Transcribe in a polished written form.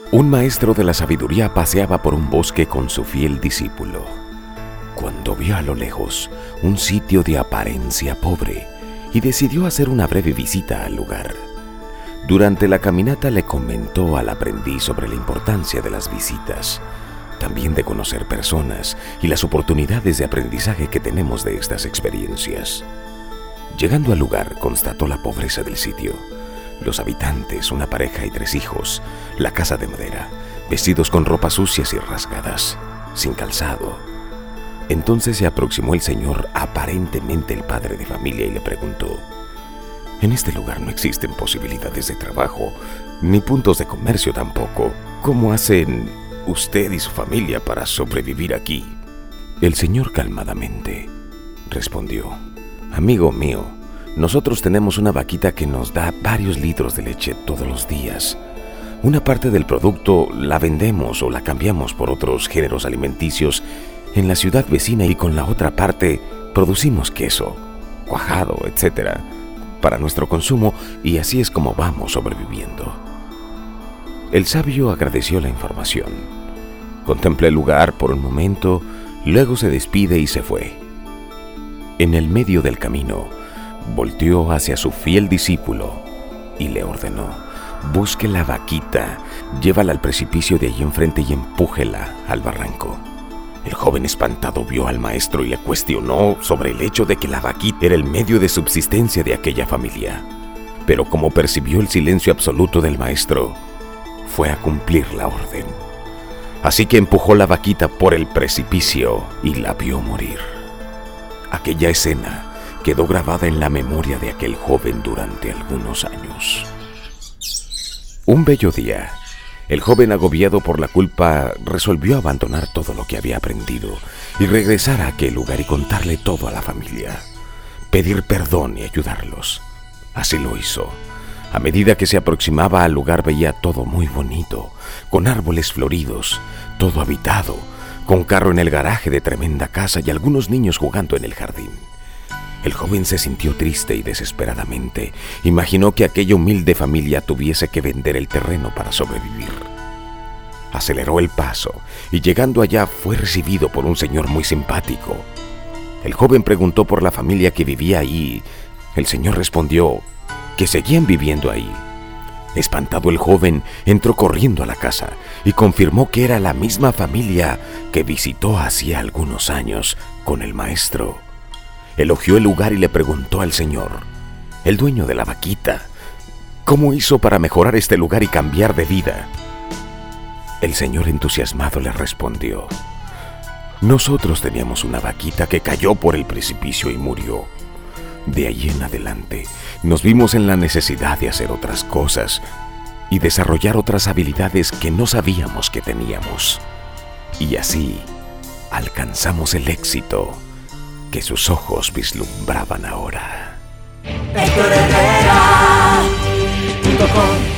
Un maestro de la sabiduría paseaba por un bosque con su fiel discípulo, cuando vio a lo lejos un sitio de apariencia pobre y decidió hacer una breve visita al lugar. Durante la caminata le comentó al aprendiz sobre la importancia de las visitas, también de conocer personas y las oportunidades de aprendizaje que tenemos de estas experiencias. Llegando al lugar, constató la pobreza del sitio. Los habitantes, una pareja y 3 hijos, la casa de madera, vestidos con ropas sucias y rasgadas, sin calzado. Entonces se aproximó el señor, aparentemente el padre de familia, y le preguntó: «En este lugar no existen posibilidades de trabajo, ni puntos de comercio tampoco. ¿Cómo hacen usted y su familia para sobrevivir aquí?» El señor calmadamente respondió: «Amigo mío, nosotros tenemos una vaquita que nos da varios litros de leche todos los días. Una parte del producto la vendemos o la cambiamos por otros géneros alimenticios en la ciudad vecina y con la otra parte producimos queso, cuajado, etc. para nuestro consumo, y así es como vamos sobreviviendo». El sabio agradeció la información. Contempla el lugar por un momento, luego se despide y se fue. En el medio del camino, volteó hacia su fiel discípulo y le ordenó: «Busque la vaquita, llévala al precipicio de allí enfrente y empújela al barranco». El joven espantado vio al maestro y le cuestionó sobre el hecho de que la vaquita era el medio de subsistencia de aquella familia. Pero como percibió el silencio absoluto del maestro, fue a cumplir la orden. Así que empujó la vaquita por el precipicio y la vio morir. Aquella escena quedó grabada en la memoria de aquel joven durante algunos años. Un bello día, el joven, agobiado por la culpa, resolvió abandonar todo lo que había aprendido y regresar a aquel lugar y contarle todo a la familia, pedir perdón y ayudarlos. Así lo hizo. A medida que se aproximaba al lugar, veía todo muy bonito, con árboles floridos, todo habitado, con carro en el garaje de tremenda casa y algunos niños jugando en el jardín. El joven se sintió triste y desesperadamente imaginó que aquella humilde familia tuviese que vender el terreno para sobrevivir. Aceleró el paso y, llegando allá, fue recibido por un señor muy simpático. El joven preguntó por la familia que vivía ahí. El señor respondió que seguían viviendo ahí. Espantado, el joven entró corriendo a la casa y confirmó que era la misma familia que visitó hacía algunos años con el maestro. Elogió el lugar y le preguntó al señor, el dueño de la vaquita, cómo hizo para mejorar este lugar y cambiar de vida. El señor, entusiasmado, le respondió: «Nosotros teníamos una vaquita que cayó por el precipicio y murió. De allí en adelante nos vimos en la necesidad de hacer otras cosas y desarrollar otras habilidades que no sabíamos que teníamos. Y así alcanzamos el éxito que sus ojos vislumbraban ahora». HectorHerrera.com